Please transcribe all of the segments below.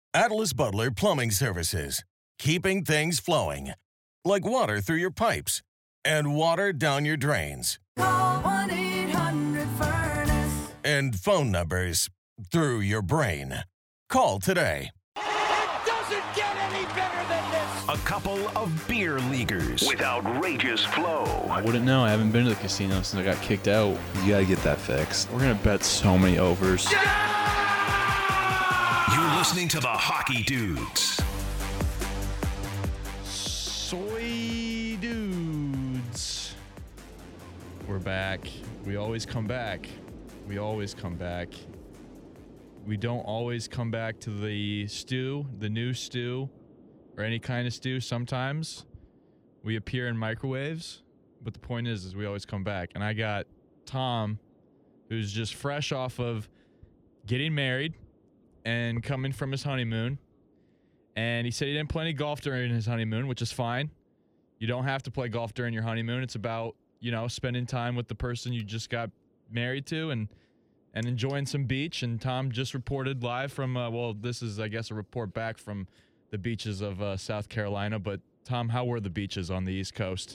Atlas Butler Plumbing Services. Keeping things flowing. Like water through your pipes and water down your drains. Call 1-800-FURNACE. And phone numbers through your brain. Call today. It doesn't get any better than this. A couple of beer leaguers with outrageous flow. I wouldn't know. I haven't been to the casino since I got kicked out. You gotta get that fixed. We're going to bet so many overs. You're listening to the Hockey Dudes. Soy dudes. We're back. We always come back. We always come back. We don't always come back to the stew, the new stew, or any kind of stew. Sometimes we appear in microwaves, but the point is we always come back. And I got Tom, who's just fresh off of getting married and coming from his honeymoon. And he said he didn't play any golf during his honeymoon, which is fine. You don't have to play golf during your honeymoon. It's about, spending time with the person you just got married to and enjoying some beach. And Tom just reported live from, this is, I guess, a report back from the beaches of South Carolina. But, Tom, how were the beaches on the East Coast?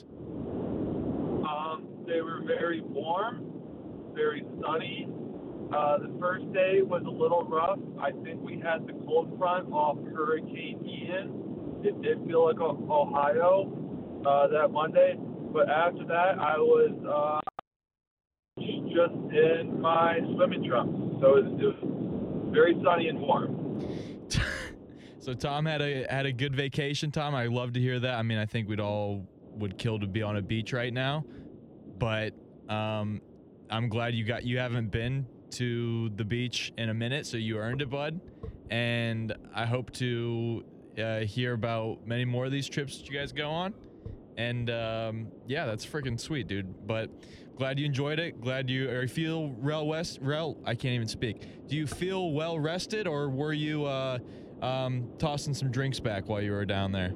They were very warm, very sunny. The first day was a little rough. I think we had the cold front off Hurricane Ian. It did feel like Ohio that Monday. But after that, I was just in my swimming trunks. So it was very sunny and warm. So Tom had a good vacation, Tom. I love to hear that. I mean, I think we'd all would kill to be on a beach right now. But I'm glad you haven't been to the beach in a minute, so you earned it, bud. And I hope to hear about many more of these trips that you guys go on. And that's freaking sweet, dude. But glad you enjoyed it. Glad you feel I can't even speak. Do you feel well rested, or were you tossing some drinks back while you were down there?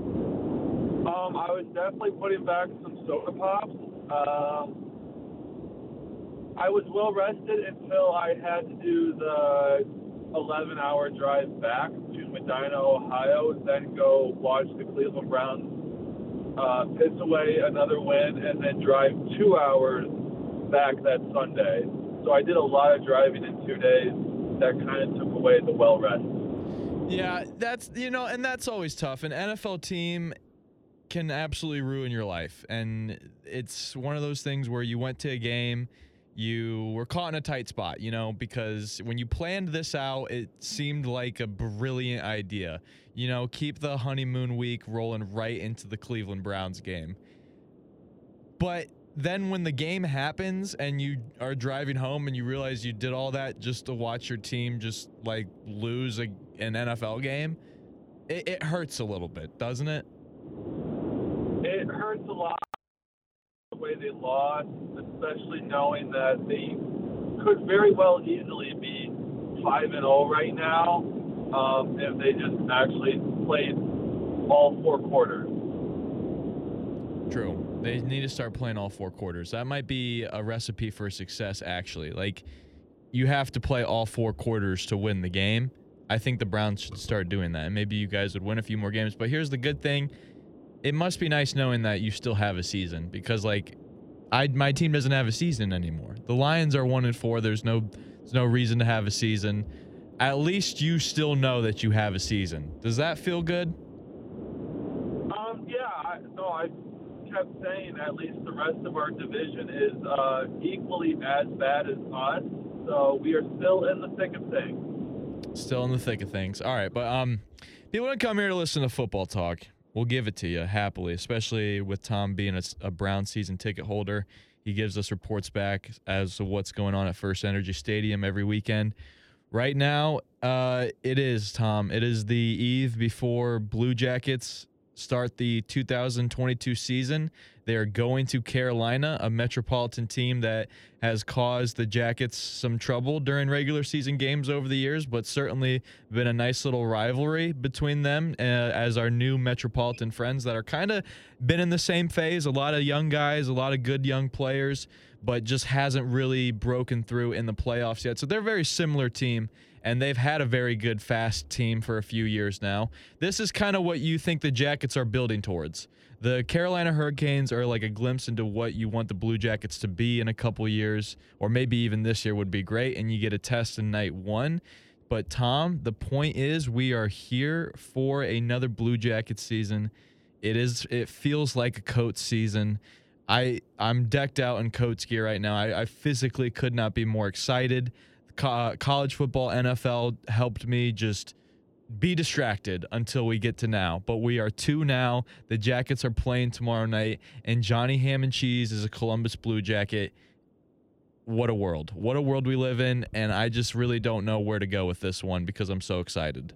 I was definitely putting back some soda pops. I was well rested until I had to do the 11-hour drive back to Medina, Ohio, and then go watch the Cleveland Browns piss away another win, and then drive 2 hours back that Sunday. So I did a lot of driving in 2 days. That kind of took away the well rest. Yeah, that's and that's always tough. An NFL team can absolutely ruin your life, and it's one of those things where you went to a game. You were caught in a tight spot, because when you planned this out, it seemed like a brilliant idea. Keep the honeymoon week rolling right into the Cleveland Browns game. But then when the game happens and you are driving home and you realize you did all that just to watch your team just lose an NFL game, it hurts a little bit, doesn't it? It hurts a lot. The way they lost, especially knowing that they could very well easily be 5-0 right now if they just actually played all 4 quarters. True. They need to start playing all 4 quarters. That might be a recipe for success, actually. You have to play all 4 quarters to win the game. I think the Browns should start doing that, and maybe you guys would win a few more games. But here's the good thing. It must be nice knowing that you still have a season, because my team doesn't have a season anymore. The Lions are 1-4. There's no reason to have a season. At least you still know that you have a season. Does that feel good? I kept saying at least the rest of our division is equally as bad as us. So we are still in the thick of things. Still in the thick of things. All right, but people don't come here to listen to football talk. We'll give it to you happily, especially with Tom being a Brown season ticket holder. He gives us reports back as to what's going on at First Energy Stadium every weekend. Right now, it is, Tom. It is the eve before Blue Jackets start the 2022 season. They are going to Carolina, a metropolitan team that has caused the Jackets some trouble during regular season games over the years, but certainly been a nice little rivalry between them as our new metropolitan friends that are kind of been in the same phase. A lot of young guys, a lot of good young players, but just hasn't really broken through in the playoffs yet. So they're a very similar team. and they've had a very good, fast team for a few years now. This is kind of what you think the Jackets are building towards. The Carolina Hurricanes are like a glimpse into what you want the Blue Jackets to be in a couple years, or maybe even this year would be great, and you get a test in night one. But, Tom, the point is we are here for another Blue Jackets season. It feels like a Coates season. I'm decked out in Coates gear right now. I physically could not be more excited. College football, NFL helped me just be distracted until we get to now. But we are 2 now. The Jackets are playing tomorrow night, and Johnny Ham and Cheese is a Columbus Blue Jacket. What a world. What a world we live in, and I just really don't know where to go with this one because I'm so excited.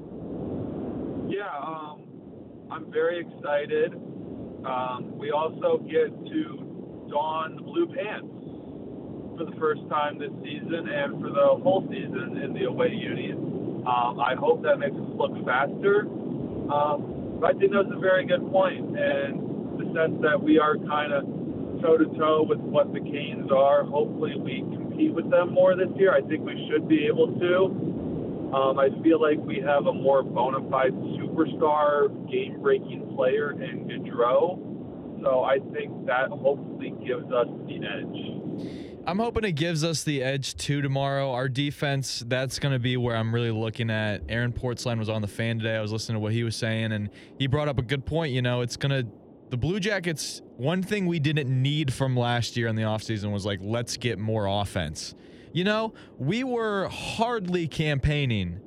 Yeah, I'm very excited. We also get to don the blue pants for the first time this season and for the whole season in the away unis. I hope that makes us look faster. But I think that's a very good point, and the sense that we are kind of toe-to-toe with what the Canes are. Hopefully we compete with them more this year. I think we should be able to. I feel like we have a more bona fide superstar, game-breaking player in Gaudreau. So I think that hopefully gives us the edge. I'm hoping it gives us the edge too tomorrow. Our defense, that's going to be where I'm really looking at. Aaron Portzline was on the Fan today. I was listening to what he was saying, and he brought up a good point. You know, the Blue Jackets, one thing we didn't need from last year in the offseason was like, let's get more offense. You know, we were hardly campaigning,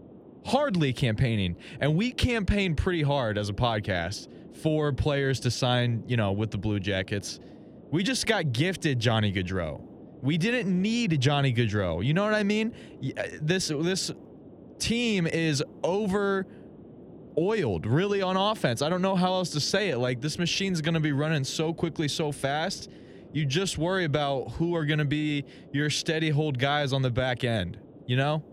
and we campaigned pretty hard as a podcast for players to sign, you know, with the Blue Jackets. We just got gifted Johnny Gaudreau. We didn't need Johnny Gaudreau. You know what I mean? This team is over oiled really on offense. I don't know how else to say it. Like, this machine's going to be running so quickly, so fast. You just worry about who are going to be your steady hold guys on the back end, you know?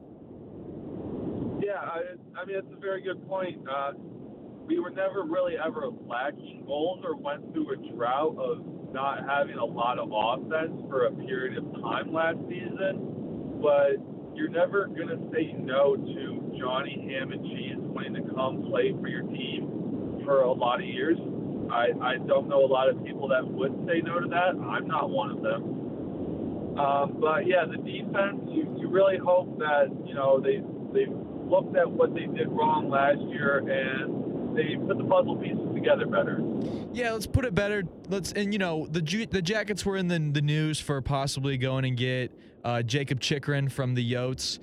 Yeah, I mean, it's a very good point. We were never really ever lacking goals or went through a drought of not having a lot of offense for a period of time last season, but you're never going to say no to Johnny Ham and Cheese wanting to come play for your team for a lot of years. I don't know a lot of people that would say no to that. I'm not one of them. But yeah, the defense, you really hope that, you know, they looked at what they did wrong last year and they put the puzzle pieces together better. Yeah, let's put it better. And you know, the Jackets were in the news for possibly going and get Jacob Chychrun from the Yotes.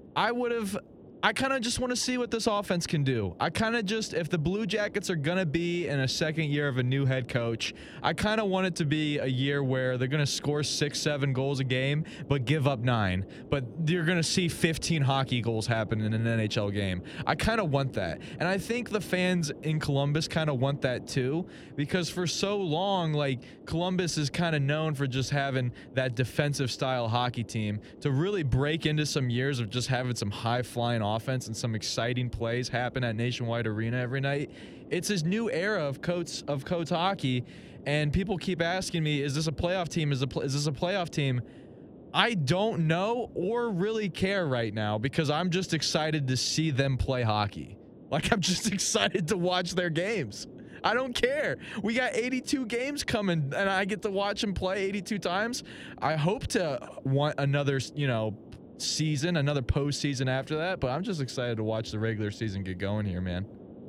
I kind of just want to see what this offense can do. If the Blue Jackets are going to be in a second year of a new head coach, I kind of want it to be a year where they're going to score 6-7 goals a game, but give up 9. But you're going to see 15 hockey goals happen in an NHL game. I kind of want that. And I think the fans in Columbus kind of want that too, because for so long, like, Columbus is kind of known for just having that defensive style hockey team. To really break into some years of just having some high-flying offense and some exciting plays happen at Nationwide Arena every night. It's this new era of Coates hockey, and people keep asking me, is this a playoff team? Is this a playoff team? I don't know or really care right now because I'm just excited to see them play hockey. Like, I'm just excited to watch their games. I don't care. We got 82 games coming, and I get to watch them play 82 times. I hope to want another, you know, season, another postseason after that, but I'm just excited to watch the regular season get going here, man.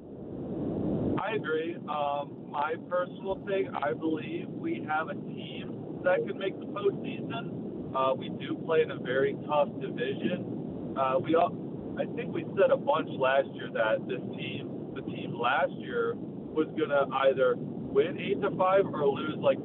I agree. My personal thing, I believe we have a team that can make the postseason. We do play in a very tough division. I think we said a bunch last year that the team last year was gonna either win 8-5 or lose like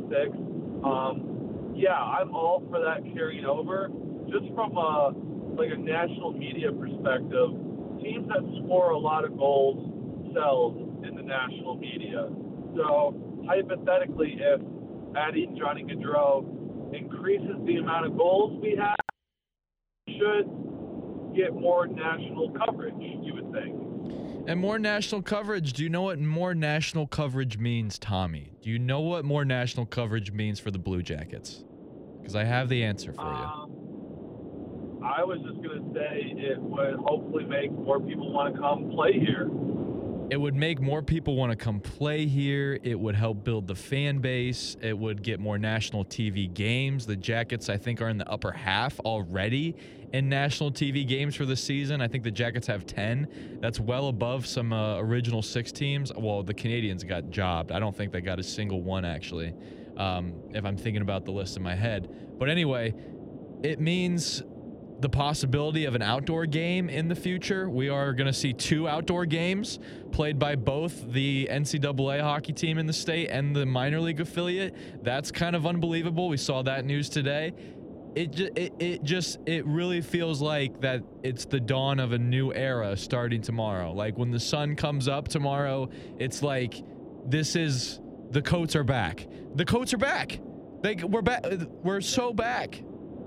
9-6. Yeah, I'm all for that carrying over. Just from a national media perspective, teams that score a lot of goals sells in the national media. So hypothetically, if adding Johnny Gaudreau increases the amount of goals we have, we should get more national coverage, you would think. And more national coverage. Do you know what more national coverage means, Tommy? Do you know what more national coverage means for the Blue Jackets? Because I have the answer for you. I was just going to say it would hopefully make more people want to come play here. It would make more people want to come play here. It would help build the fan base. It would get more national TV games. The Jackets, I think, are in the upper half already in national TV games for the season. I think the Jackets have 10. That's well above some original 6 teams. Well, the Canadians got jobbed. I don't think they got a single one, actually, if I'm thinking about the list in my head. But anyway, it means the possibility of an outdoor game in the future. We are going to see 2 outdoor games played by both the NCAA hockey team in the state and the minor league affiliate. That's kind of unbelievable. We saw that news today. It really feels like that it's the dawn of a new era starting tomorrow. Like when the sun comes up tomorrow, it's like the Coats are back. The Coats are back. We're back. We're so back.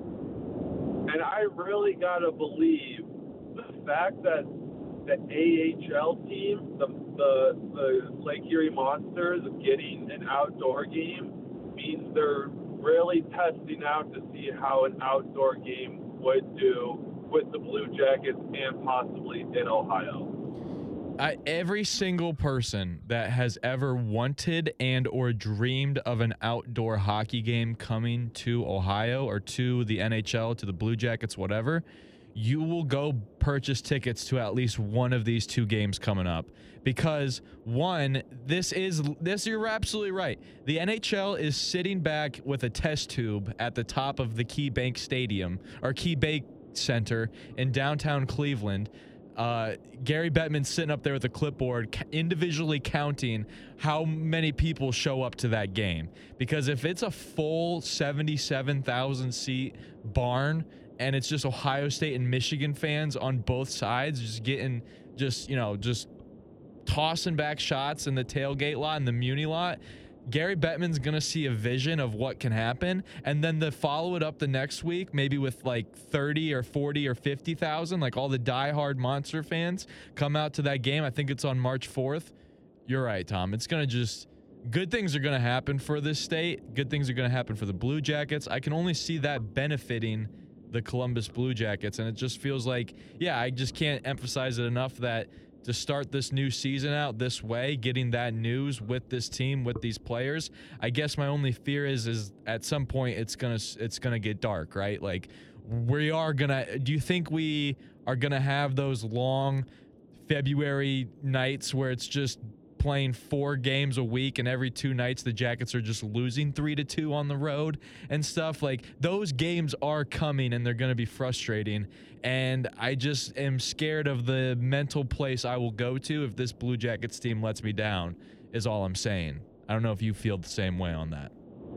And I really got to believe the fact that the AHL team, the Lake Erie Monsters, getting an outdoor game means they're really testing out to see how an outdoor game would do with the Blue Jackets and possibly in Ohio. Every single person that has ever wanted and or dreamed of an outdoor hockey game coming to Ohio or to the NHL, to the Blue Jackets, whatever, you will go purchase tickets to at least one of these 2 games coming up. Because one, this you're absolutely right. The NHL is sitting back with a test tube at the top of the KeyBank Stadium or KeyBank Center in downtown Cleveland. Gary Bettman's sitting up there with a clipboard individually counting how many people show up to that game. Because if it's a full 77,000 seat barn and it's just Ohio State and Michigan fans on both sides just tossing back shots in the tailgate lot and the Muni lot, Gary Bettman's going to see a vision of what can happen, and then to follow it up the next week, maybe with like 30 or 40 or 50,000, like all the diehard Monster fans come out to that game. I think it's on March 4th. You're right, Tom. It's going to just good things are going to happen for this state. Good things are going to happen for the Blue Jackets. I can only see that benefiting the Columbus Blue Jackets, and it just feels like, I just can't emphasize it enough that to start this new season out this way, getting that news with this team, with these players, I guess my only fear is at some point it's gonna get dark, right? Like do you think we are gonna have those long February nights where it's just playing 4 games a week and every 2 nights the Jackets are just losing 3-2 on the road and stuff? Like those games are coming and they're going to be frustrating, and I just am scared of the mental place I will go to if this Blue Jackets team lets me down, is all I'm saying. I don't know if you feel the same way on that.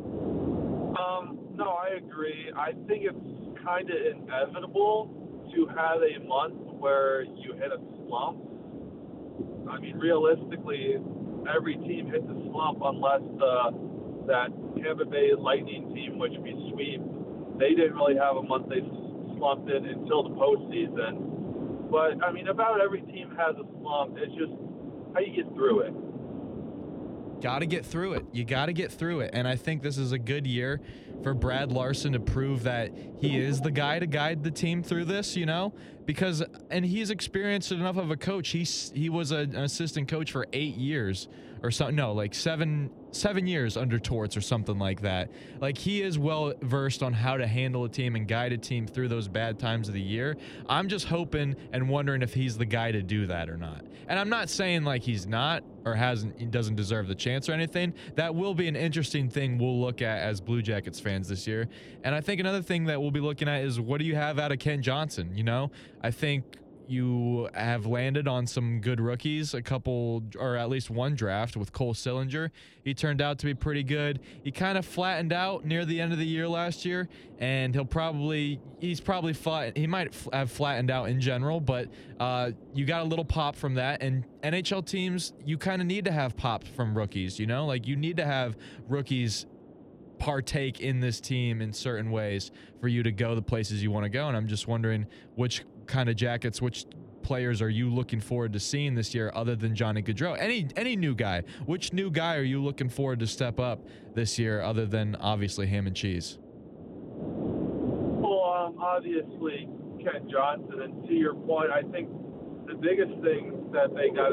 No, I agree. I think it's kind of inevitable to have a month where you hit a slump. I mean, realistically, every team hits a slump unless that Tampa Bay Lightning team, which we sweep, they didn't really have a month they slumped in until the postseason. But, I mean, about every team has a slump. It's just how you get through it. Got to get through it. You got to get through it. And I think this is a good year for Brad Larson to prove that he is the guy to guide the team through this, because he's experienced enough of a coach. He was an assistant coach for 8 years or something. No, like seven years under Torts or something like that. Like he is well versed on how to handle a team and guide a team through those bad times of the year. I'm just hoping and wondering if he's the guy to do that or not. And I'm not saying like he's not or he doesn't deserve the chance or anything. That will be an interesting thing we'll look at as Blue Jackets fans this year. And I think another thing that we'll be looking at is what do you have out of Kent Johnson? I think you have landed on some good rookies, a couple, or at least one draft with Cole Sillinger. He turned out to be pretty good. He kind of flattened out near the end of the year last year, and he's probably flat. He might have flattened out in general, but you got a little pop from that. And NHL teams, you kind of need to have pop from rookies, like you need to have rookies partake in this team in certain ways for you to go the places you want to go. And I'm just wondering which kind of Jackets, which players are you looking forward to seeing this year other than Johnny Gaudreau? Any new guy? Which new guy are you looking forward to step up this year other than obviously Ham and Cheese? Well, obviously Kent Johnson. And to your point, I think the biggest thing that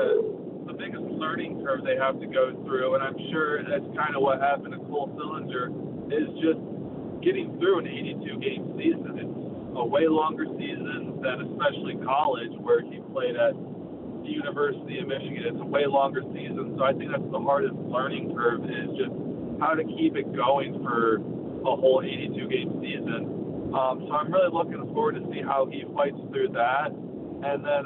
the biggest learning curve they have to go through, and I'm sure that's kind of what happened to Cole Sillinger, is just getting through an 82-game season. It's a way longer season than especially college, where he played at the University of Michigan. It's a way longer season, so I think that's the hardest learning curve, is just how to keep it going for a whole 82-game season. So I'm really looking forward to see how he fights through that. And then,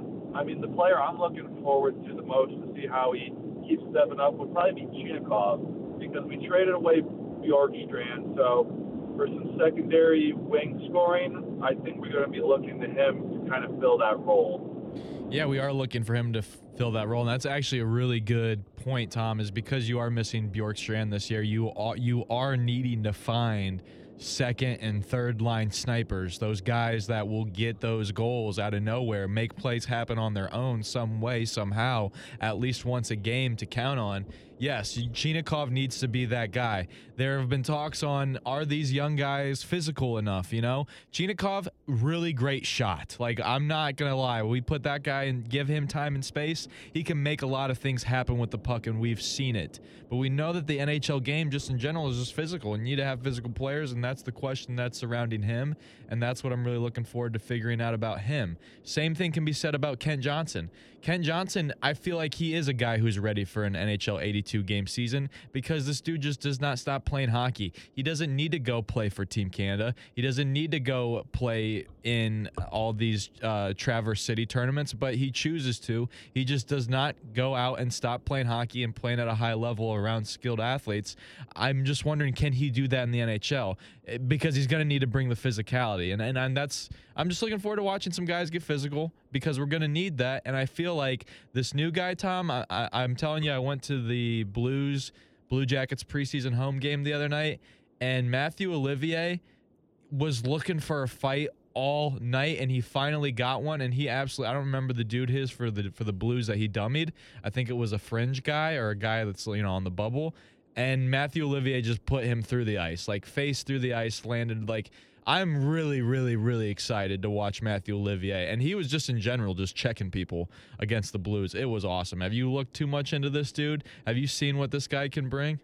the player I'm looking forward to the most to see how he keeps stepping up would probably be Chinakhov, because we traded away Bjorkstrand. So for some secondary wing scoring, I think we're going to be looking to him to kind of fill that role. Yeah, we are looking for him to fill that role, and that's actually a really good point, Tom, is because you are missing Bjorkstrand this year, you are needing to find second and third line snipers, those guys that will get those goals out of nowhere, make plays happen on their own some way, somehow, at least once a game to count on. Yes, Chinakhov needs to be that guy. There have been talks on, are these young guys physical enough, you know? Chinakhov, really great shot. Like, I'm not going to lie. We put that guy and give him time and space, he can make a lot of things happen with the puck, and we've seen it. But we know that the NHL game, just in general, is just physical, and you need to have physical players, and that's the question that's surrounding him, and that's what I'm really looking forward to figuring out about him. Same thing can be said about Kent Johnson. Kent Johnson, I feel like he is a guy who's ready for an NHL 82-game season, because this dude just does not stop playing hockey. He doesn't need to go play for Team Canada. He doesn't need to go play in all these Traverse City tournaments, but he chooses to. He just does not go out and stop playing hockey and playing at a high level around skilled athletes. I'm just wondering, can he do that in the NHL? Because he's going to need to bring the physicality. And that's, I'm just looking forward to watching some guys get physical, because we're going to need that. And I feel like this new guy, Tom, I'm telling you, I went to the Blue Jackets preseason home game the other night, and Matthew Olivier was looking for a fight all night, and he finally got one. And he absolutely, I don't remember the dude his for the Blues that he dummied. I think it was a fringe guy, or a guy that's, you know, on the bubble. And Matthew Olivier just put him through the ice, like face through the ice, landed. Like, I'm really, really, really excited to watch Matthew Olivier. And he was just in general just checking people against the Blues. It was awesome. Have you looked too much into this dude? Have you seen what this guy can bring?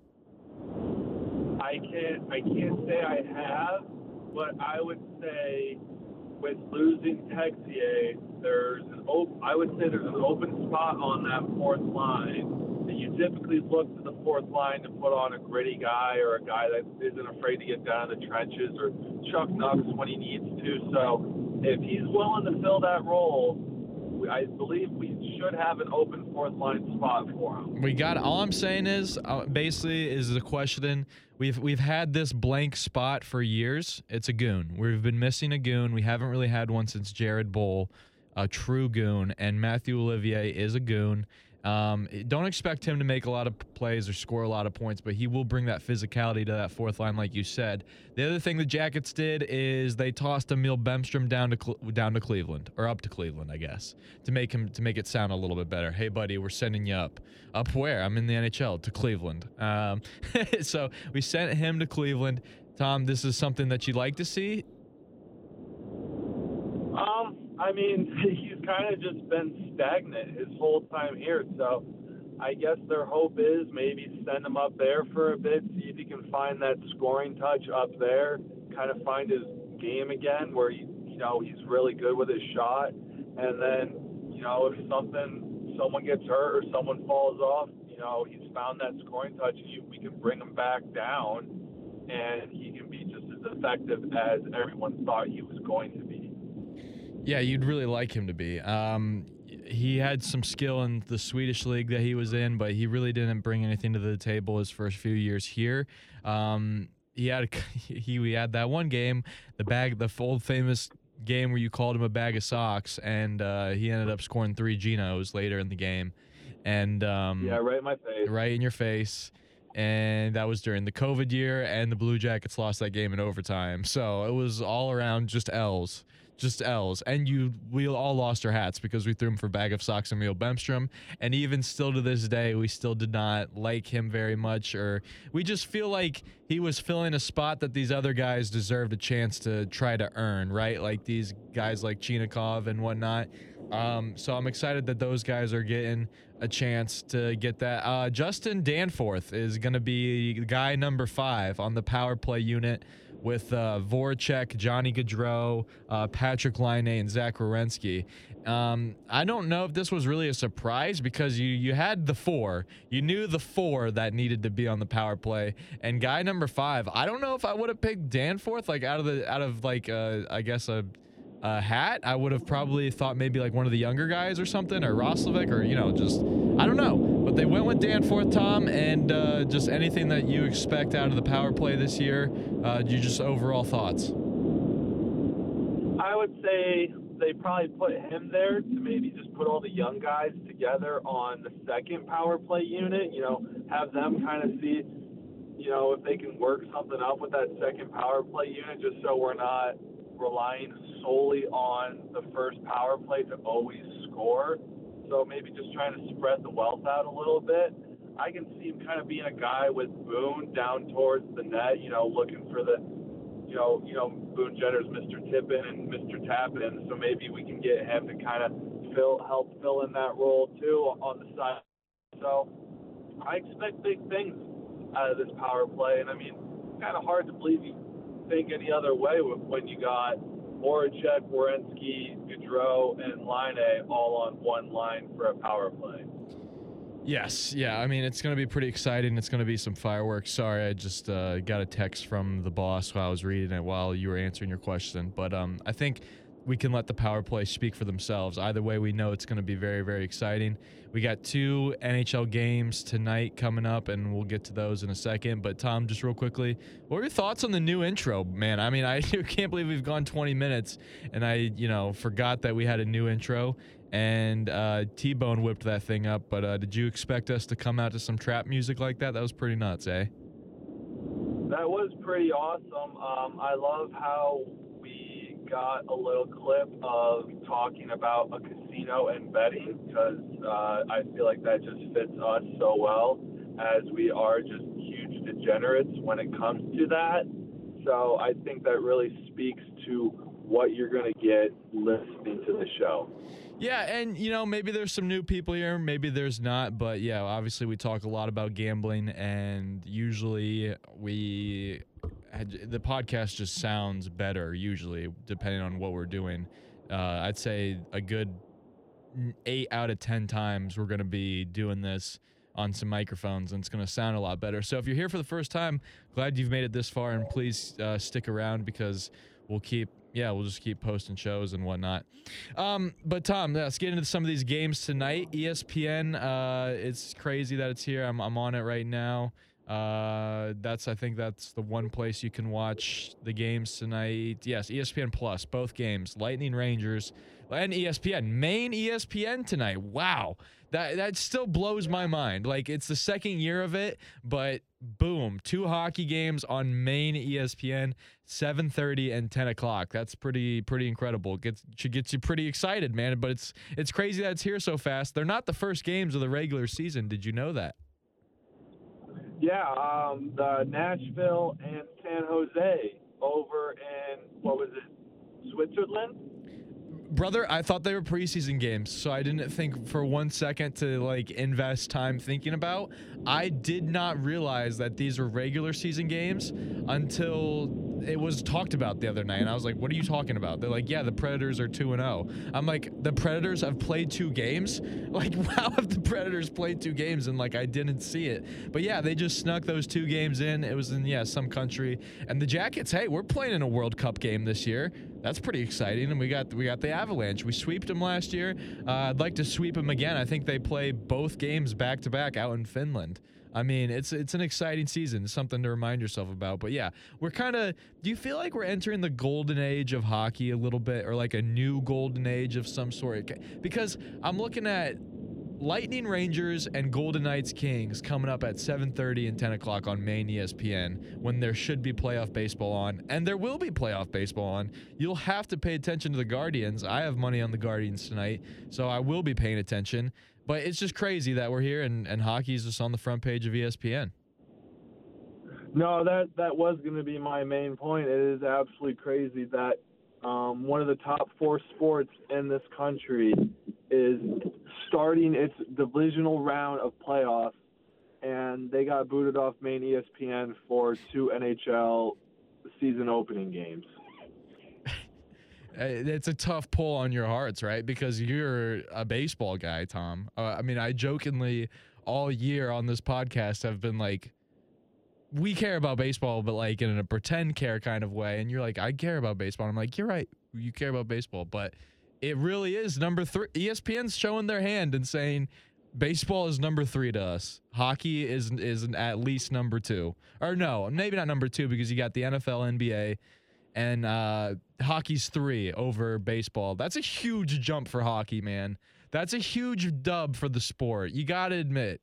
I can't say I have, but I would say with losing Texier, I would say there's an open spot on that fourth line. And you typically look to the fourth line to put on a gritty guy, or a guy that isn't afraid to get down in the trenches, or Chuck Knox when he needs to. So if he's willing to fill that role, I believe we should have an open fourth line spot for him. We got, all I'm saying is basically is the question. We've had this blank spot for years. It's a goon. We've been missing a goon. We haven't really had one since Jared Bull, a true goon, and Matthew Olivier is a goon. Don't expect him to make a lot of plays or score a lot of points, but he will bring that physicality to that fourth line, like you said. The other thing the Jackets did is they tossed Emil Bemstrom down to Cleveland, or up to Cleveland, I guess, to make it sound a little bit better. Hey, buddy, we're sending you up. Up where? I'm in the NHL, to Cleveland. So we sent him to Cleveland. Tom, this is something that you'd like to see? He's kind of just been stagnant his whole time here, so I guess their hope is maybe send him up there for a bit, see if he can find that scoring touch up there, kind of find his game again, where he's really good with his shot, and then, if someone gets hurt or someone falls off, he's found that scoring touch, we can bring him back down, and he can be just as effective as everyone thought he was going to be. Yeah, you'd really like him to be. He had some skill in the Swedish league that he was in, but he really didn't bring anything to the table his first few years here. He had that one game, the old famous game where you called him a bag of socks, and he ended up scoring 3 Genos later in the game. And yeah, right in my face. Right in your face. And that was during the COVID year, and the Blue Jackets lost that game in overtime. So it was all around just L's just L's. And we all lost our hats because we threw him for bag of socks and Emil Bemstrom. And even still to this day, we still did not like him very much, or we just feel like he was filling a spot that these other guys deserved a chance to try to earn, right? Like these guys like Chinikov and whatnot. So I'm excited that those guys are getting a chance to get that. Justin Danforth is going to be guy number 5 on the power play unit with Voracek, Johnny Gaudreau, Patrick Laine, and Zach Werenski. I don't know if this was really a surprise because you had the 4. You knew the 4 that needed to be on the power play. And guy number 5, I don't know if I would have picked Danforth like out of like I guess a hat. I would have probably thought maybe like one of the younger guys or something, or Roslovic, or just I don't know. But they went with Danforth, Tom, and just anything that you expect out of the power play this year. You just overall thoughts? I would say they probably put him there to maybe just put all the young guys together on the second power play unit. Have them kind of see, if they can work something up with that second power play unit, just so we're not relying solely on the first power play to always score. So maybe just trying to spread the wealth out a little bit. I can see him kind of being a guy with Boone down towards the net, looking for the, Boone Jenner's Mr. Tippin and Mr. Tappin. So maybe we can get him to kind of help fill in that role too on the side. So I expect big things out of this power play. And I mean, kind of hard to believe you think any other way when you got Voracek, Werenski, Gaudreau, and Laine all on one line for a power play. Yes, yeah. I mean, it's going to be pretty exciting. It's going to be some fireworks. Sorry, I just got a text from the boss while I was reading it while you were answering your question. But I think we can let the power play speak for themselves. Either way, we know it's going to be very, very exciting. We got 2 NHL games tonight coming up, and we'll get to those in a second. But, Tom, just real quickly, what are your thoughts on the new intro, man? I mean, I can't believe we've gone 20 minutes, and I, forgot that we had a new intro. And T-Bone whipped that thing up. But did you expect us to come out to some trap music like that? That was pretty nuts, eh? That was pretty awesome. I love how we got a little clip of talking about a casino and betting, because I feel like that just fits us so well, as we are just huge degenerates when it comes to that. So I think that really speaks to what you're going to get listening to the show. Yeah, and, maybe there's some new people here, maybe there's not, but, yeah, obviously we talk a lot about gambling, and usually the podcast just sounds better, usually, depending on what we're doing. I'd say a good 8 out of 10 times we're going to be doing this on some microphones, and it's going to sound a lot better. So if you're here for the first time, glad you've made it this far, and please stick around, because we'll just keep posting shows and whatnot. But Tom, let's get into some of these games tonight. ESPN, it's crazy that it's here. I'm on it right now. I think that's the one place you can watch the games tonight. Yes, ESPN Plus, both games, Lightning Rangers and ESPN, main ESPN tonight. Wow. That still blows my mind. Like, it's the second year of it, but boom, 2 hockey games on main ESPN, 7:30 and 10 o'clock. That's pretty incredible. Should get you pretty excited, man. But it's crazy that it's here so fast. They're not the first games of the regular season. Did you know that? Yeah, the Nashville and San Jose over in, Switzerland? Brother, I thought they were preseason games, so I didn't think for 1 second to invest time thinking about. I did not realize that these were regular season games until it was talked about the other night, and I was like, what are you talking about? They're like, yeah, the Predators are 2-0. I'm like, the Predators have played 2 games? Like, how have the Predators played 2 games? And I didn't see it. But yeah, they just snuck those 2 games in. It was in, some country. And the Jackets, hey, we're playing in a World Cup game this year. That's pretty exciting. And we got the Avalanche. We sweeped them last year. I'd like to sweep them again. I think they play both games back-to-back out in Finland. I mean, it's an exciting season. It's something to remind yourself about. But yeah, we're do you feel like we're entering the golden age of hockey a little bit, or a new golden age of some sort? Because I'm looking at Lightning Rangers and Golden Knights Kings coming up at 7:30 and 10 o'clock on main ESPN when there should be playoff baseball on, and there will be playoff baseball on. You'll have to pay attention to the Guardians. I have money on the Guardians tonight, so I will be paying attention. But it's just crazy that we're here and hockey's just on the front page of ESPN. No, that was going to be my main point. It is absolutely crazy that one of the top 4 sports in this country is starting its divisional round of playoffs, and they got booted off main ESPN for 2 NHL season opening games. It's a tough pull on your hearts, right? Because you're a baseball guy, Tom. I mean, I jokingly all year on this podcast have been like, we care about baseball, but like in a pretend care kind of way. And you're like, I care about baseball. And I'm like, you're right. You care about baseball. But it really is number 3. ESPN's showing their hand and saying baseball is number 3 to us. Hockey is at least number 2. Or no, maybe not number 2 because you got the NFL, NBA, and hockey's 3 over baseball. That's a huge jump for hockey, man. That's a huge dub for the sport. You got to admit.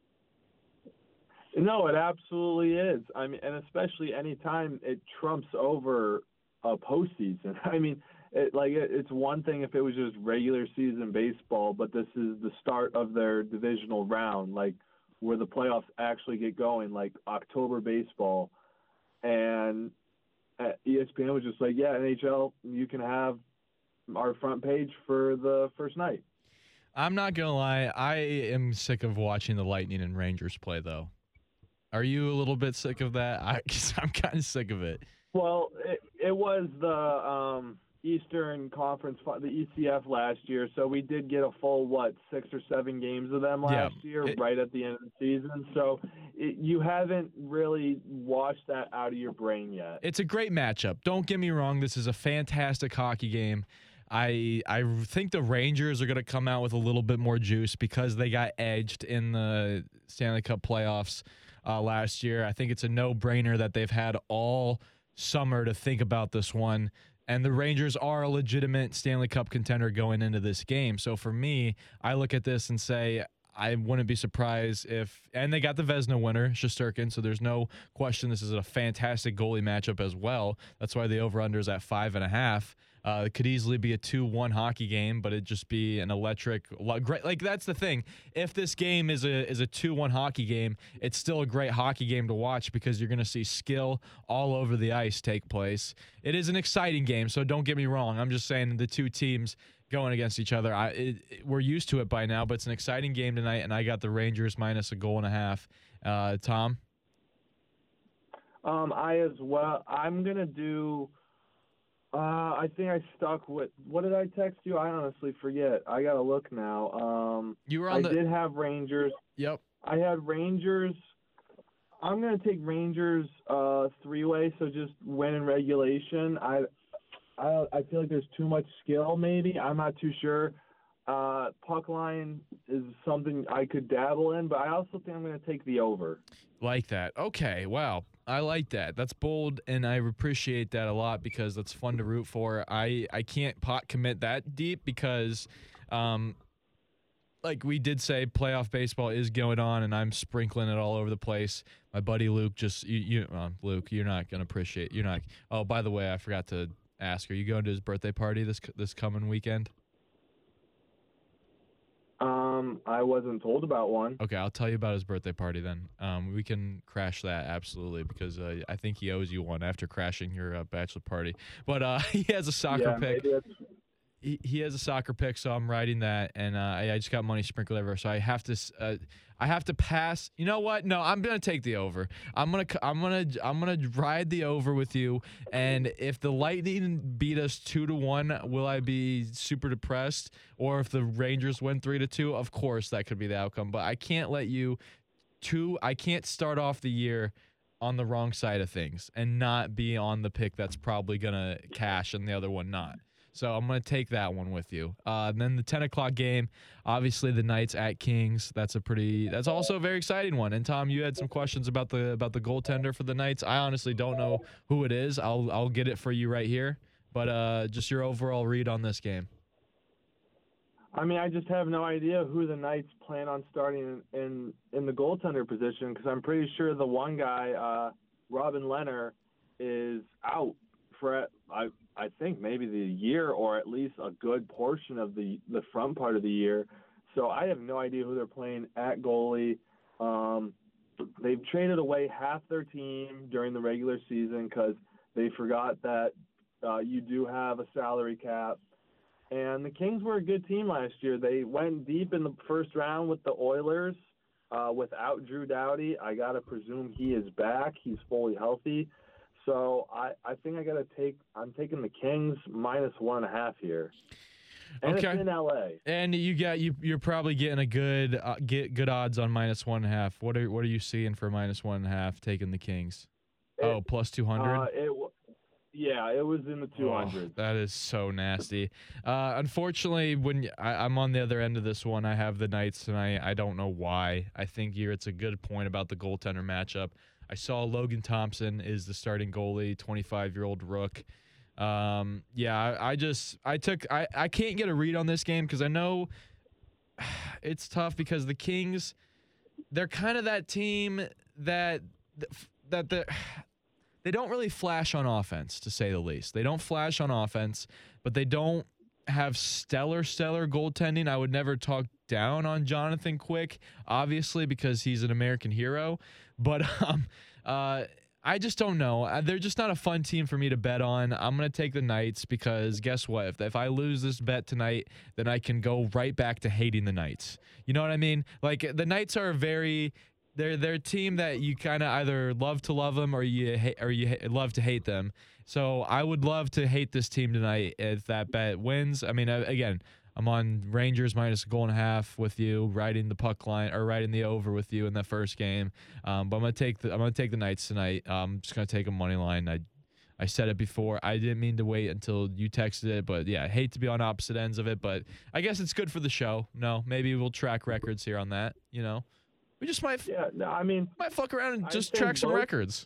No, it absolutely is. I mean, and especially anytime it trumps over a postseason. I mean, it's one thing if it was just regular season baseball, but this is the start of their divisional round, like where the playoffs actually get going, like October baseball. And ESPN was just like, yeah, NHL, you can have our front page for the first night. I'm not going to lie. I am sick of watching the Lightning and Rangers play, though. Are you a little bit sick of that? I'm kind of sick of it. Well, it was the Eastern Conference, the ECF last year, so we did get a full, 6 or 7 games of them last year, right at the end of the season. So you haven't really washed that out of your brain yet. It's a great matchup. Don't get me wrong. This is a fantastic hockey game. I think the Rangers are going to come out with a little bit more juice because they got edged in the Stanley Cup playoffs last year. I think it's a no-brainer that they've had all summer to think about this one. And the Rangers are a legitimate Stanley Cup contender going into this game. So for me, I look at this and say I wouldn't be surprised if – and they got the Vezina winner, Shesterkin, so there's no question this is a fantastic goalie matchup as well. That's why the over-under is at 5.5. It could easily be a 2-1 hockey game, but it'd just be an electric great. Like that's the thing. If this game is a 2-1 hockey game, it's still a great hockey game to watch because you're going to see skill all over the ice take place. It is an exciting game, so don't get me wrong. I'm just saying the two teams going against each other. We're used to it by now, but it's an exciting game tonight, and I got the Rangers minus 1.5. Tom? I as well. I'm going to do I think I stuck with – what did I text you? I honestly forget. I got to look now. You were on I did have Rangers. Yep. I had Rangers. I'm going to take Rangers 3-way, so just win in regulation. I feel like there's too much skill maybe. I'm not too sure. Puck line is something I could dabble in, but I also think I'm going to take the over. Like that. Okay, wow. I like that. That's bold, and I appreciate that a lot because that's fun to root for. I can't pot commit that deep because, like we did say, playoff baseball is going on, and I'm sprinkling it all over the place. My buddy Luke Luke, you're not going to appreciate. You're not. Oh, by the way, I forgot to ask. Are you going to his birthday party this coming weekend? I wasn't told about one. Okay, I'll tell you about his birthday party then. We can crash that absolutely because I think he owes you one after crashing your bachelor party. But he has a soccer pick. He has a soccer pick, so I'm riding that, and I just got money sprinkled everywhere, so I have to pass. You know what? No, I'm gonna take the over. I'm gonna ride the over with you. And if the Lightning beat us 2-1, will I be super depressed? Or if the Rangers win 3-2, of course that could be the outcome. But I can't let you I can't start off the year on the wrong side of things and not be on the pick that's probably gonna cash and the other one not. So I'm going to take that one with you. And then the 10 o'clock game, obviously the Knights at Kings. That's also a very exciting one. And Tom, you had some questions about the goaltender for the Knights. I honestly don't know who it is. I'll get it for you right here. But just your overall read on this game. I mean, I just have no idea who the Knights plan on starting in the goaltender position, because I'm pretty sure the one guy, Robin Lehner, is out for I think maybe the year, or at least a good portion of the front part of the year. So I have no idea who they're playing at goalie. They've traded away half their team during the regular season because they forgot that you do have a salary cap. And the Kings were a good team last year. They went deep in the first round with the Oilers without Drew Doughty. I got to presume he is back. He's fully healthy. So I think I'm taking the Kings -1.5 here. And okay. It's in LA. And you're probably getting a good odds on -1.5. What are you seeing for -1.5 taking the Kings? Plus 200. Yeah, it was in the 200s. Oh, that is so nasty. Unfortunately, when I'm on the other end of this one, I have the Knights tonight. I don't know why. I think it's a good point about the goaltender matchup. I saw Logan Thompson is the starting goalie, 25-year-old rook. I can't get a read on this game because I know it's tough because the Kings, they're kind of that team that they don't really flash on offense, to say the least. They don't flash on offense, but they don't have stellar goaltending. I would never talk down on Jonathan Quick, obviously, because he's an American hero. But I just don't know. They're just not a fun team for me to bet on. I'm going to take the Knights because guess what? If I lose this bet tonight, then I can go right back to hating the Knights. You know what I mean? Like, the Knights are they're a team that you kind of either love to love them or you love to hate them. So I would love to hate this team tonight if that bet wins. I mean, again, I'm on Rangers -1.5 with you, riding the puck line or riding the over with you in that first game. But I'm gonna take the Knights tonight. I'm just gonna take a money line. I said it before. I didn't mean to wait until you texted it, but yeah, I hate to be on opposite ends of it, but I guess it's good for the show. No, maybe we'll track records here on that. You know, we just might. Yeah, no, I mean, might fuck around and just track some records.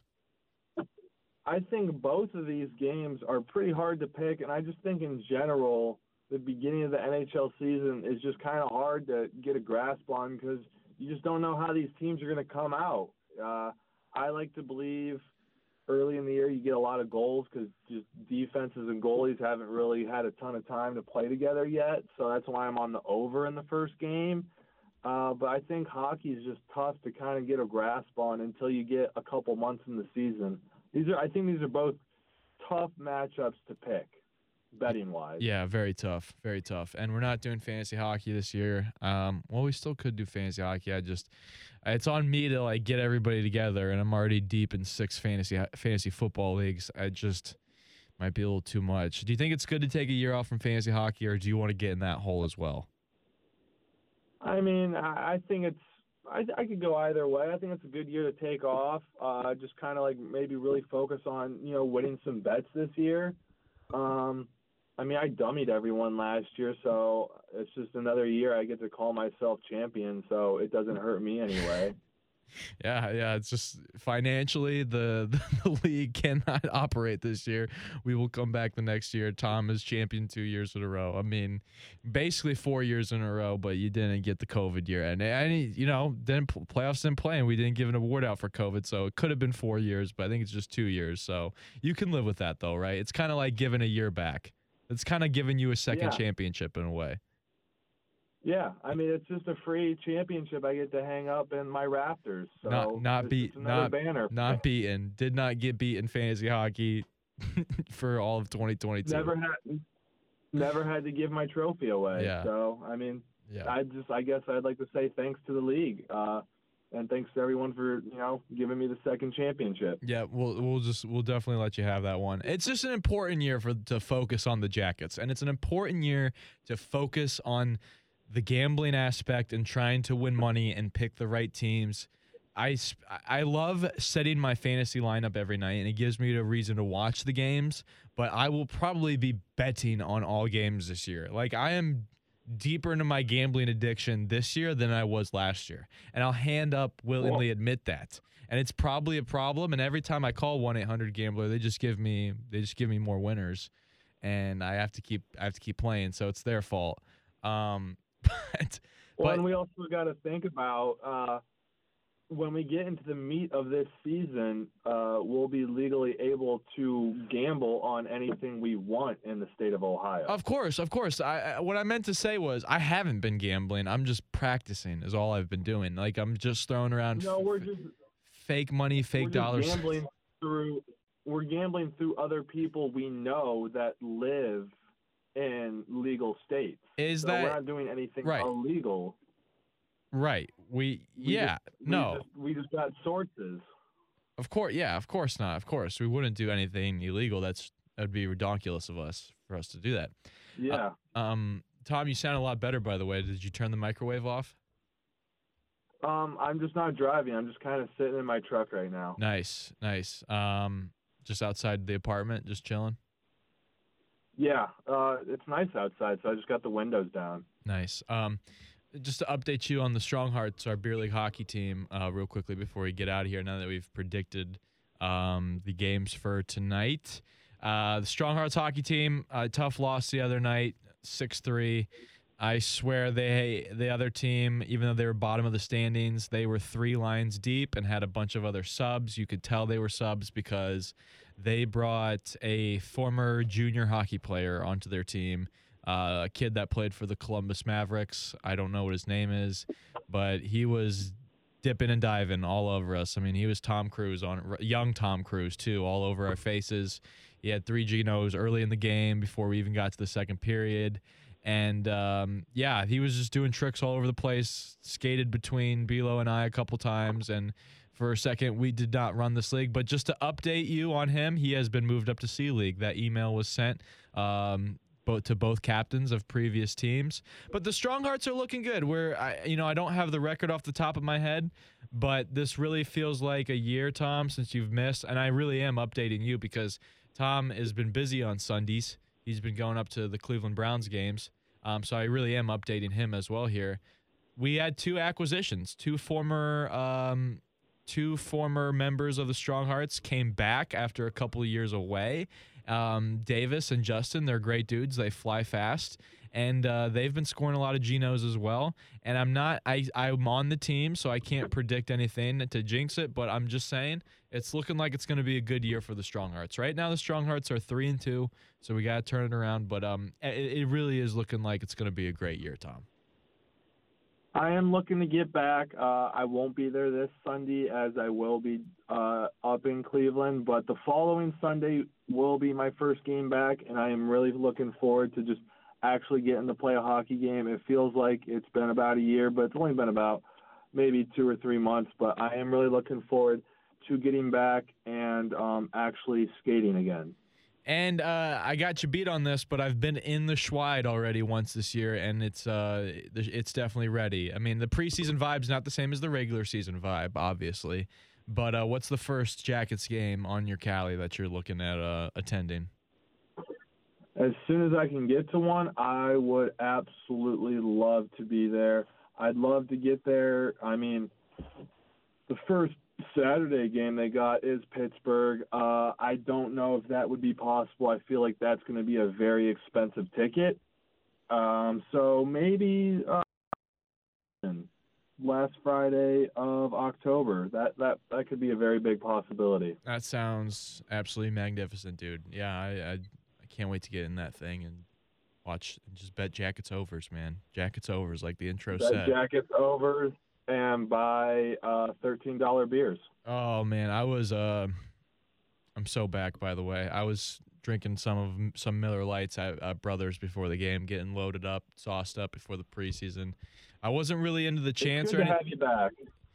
I think both of these games are pretty hard to pick, and I just think in general, the beginning of the NHL season is just kind of hard to get a grasp on because you just don't know how these teams are going to come out. I like to believe early in the year you get a lot of goals because just defenses and goalies haven't really had a ton of time to play together yet, so that's why I'm on the over in the first game. But I think hockey is just tough to kind of get a grasp on until you get a couple months in the season. I think these are both tough matchups to pick, betting wise. Yeah, very tough, very tough. And we're not doing fantasy hockey this year. Well, we still could do fantasy hockey. It's on me to like get everybody together, and I'm already deep in 6 fantasy football leagues. I just might be a little too much. Do you think it's good to take a year off from fantasy hockey, or do you want to get in that hole as well? I mean, I think I could go either way. I think it's a good year to take off. Just kind of like maybe really focus on, winning some bets this year. I mean, I dummied everyone last year, so it's just another year I get to call myself champion, so it doesn't hurt me anyway. Yeah. It's just financially the league cannot operate this year. We will come back the next year. Tom is champion 2 years in a row. I mean, basically 4 years in a row, but you didn't get the COVID year. And playoffs didn't play, and we didn't give an award out for COVID, so it could have been 4 years, but I think it's just 2 years. So you can live with that, though, right? It's kind of like giving a year back. It's kind of giving you a second championship in a way. Yeah, I mean, it's just a free championship I get to hang up in my rafters. So not banner. Not beaten. Did not get beat in fantasy hockey for all of 2022. Never had to give my trophy away. Yeah. So I mean, yeah. I guess I'd like to say thanks to the league. And thanks to everyone for, giving me the second championship. Yeah, we'll definitely let you have that one. It's just an important year to focus on the Jackets, and it's an important year to focus on the gambling aspect and trying to win money and pick the right teams. I love setting my fantasy lineup every night, and it gives me a reason to watch the games, but I will probably be betting on all games this year. Like, I am deeper into my gambling addiction this year than I was last year, and I'll hand up willingly admit that. And it's probably a problem, and every time I call 1-800-GAMBLER, they just give me more winners, and I have to keep playing, so it's their fault. Well, and we also got to think about when we get into the meat of this season, we'll be legally able to gamble on anything we want in the state of Ohio. Of course. What I meant to say was I haven't been gambling. I'm just practicing is all I've been doing. Like, I'm just throwing around fake money, fake dollars. We're gambling through other people we know that live in legal states. We're not doing anything illegal. Right. We just got sources. Of course, yeah, of course not. Of course, we wouldn't do anything illegal. That'd be ridiculous for us to do that. Yeah. Tom, you sound a lot better, by the way. Did you turn the microwave off? I'm just not driving. I'm just kind of sitting in my truck right now. Nice. Just outside the apartment, just chilling. Yeah, it's nice outside, so I just got the windows down. Nice. Just to update you on the Strong Hearts, our beer league hockey team, real quickly before we get out of here, now that we've predicted the games for tonight. The Strong Hearts hockey team, tough loss the other night, 6-3. I swear the other team, even though they were bottom of the standings, they were 3 lines deep and had a bunch of other subs. You could tell they were subs because they brought a former junior hockey player onto their team, a kid that played for the Columbus Mavericks. I don't know what his name is, but he was dipping and diving all over us. I mean, he was Tom Cruise young Tom Cruise too, all over our faces. He had 3 Genos early in the game before we even got to the second period. And, he was just doing tricks all over the place, skated between Bilo and I a couple times. And for a second, we did not run this league. But just to update you on him, he has been moved up to C League. That email was sent to both captains of previous teams. But the Strong Hearts are looking good. I don't have the record off the top of my head, but this really feels like a year, Tom, since you've missed. And I really am updating you because Tom has been busy on Sundays. He's been going up to the Cleveland Browns games. So I really am updating him as well here. We had 2 acquisitions. Two former members of the Strong Hearts came back after a couple of years away. Davis and Justin, they're great dudes. They fly fast. And they've been scoring a lot of Genos as well. And I'm on the team, so I can't predict anything to jinx it. But I'm just saying it's looking like it's going to be a good year for the Strong Hearts. Right now, the Strong Hearts are 3-2, so we got to turn it around. But it really is looking like it's going to be a great year, Tom. I am looking to get back. I won't be there this Sunday as I will be up in Cleveland. But the following Sunday will be my first game back, and I am really looking forward to just actually getting to play a hockey game. It feels like it's been about a year, but it's only been about maybe 2 or 3 months. But I am really looking forward to getting back and actually skating again. And I got you beat on this, but I've been in the Schweid already once this year, and it's definitely ready. I mean, the preseason vibe's not the same as the regular season vibe, obviously. But what's the first Jackets game on your Cali that you're looking at attending? As soon as I can get to one, I would absolutely love to be there. I'd love to get there. I mean, the first Saturday game they got is Pittsburgh. I don't know if that would be possible. I feel like that's going to be a very expensive ticket. So maybe last Friday of October. That could be a very big possibility. That sounds absolutely magnificent, dude. Yeah, I can't wait to get in that thing and watch and just bet Jackets overs, man. Jackets overs, like the intro said. Jackets overs and buy $13 beers. Oh man, I'm so back, by the way. I was drinking some Miller Lights at Brothers before the game, getting loaded up, sauced up before the preseason. I wasn't really into the chants or anything. Good to have you back.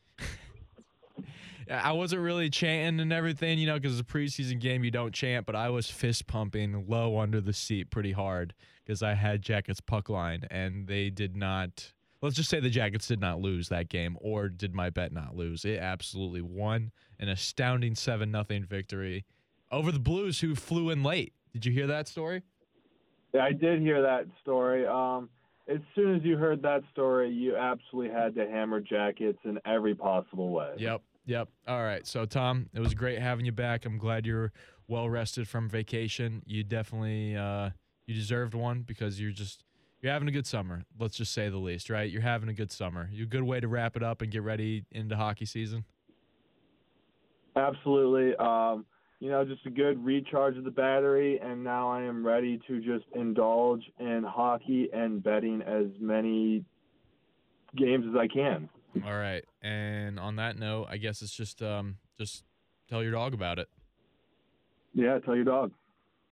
I wasn't really chanting and everything, because it's a preseason game, you don't chant, but I was fist pumping low under the seat pretty hard because I had Jackets puck line, and they did not. Let's just say the Jackets did not lose that game, or did my bet not lose? It absolutely won an astounding 7-0 victory over the Blues, who flew in late. Did you hear that story? Yeah, I did hear that story. As soon as you heard that story, you absolutely had to hammer Jackets in every possible way. Yep. All right. So, Tom, it was great having you back. I'm glad you're well rested from vacation. You definitely you deserved one because you're You're having a good summer. Let's just say the least, right? You're having a good summer. You a good way to wrap it up and get ready into hockey season. Absolutely. Just a good recharge of the battery, and now I am ready to just indulge in hockey and betting as many games as I can. All right. And on that note, I guess it's just tell your dog about it. Yeah, tell your dog.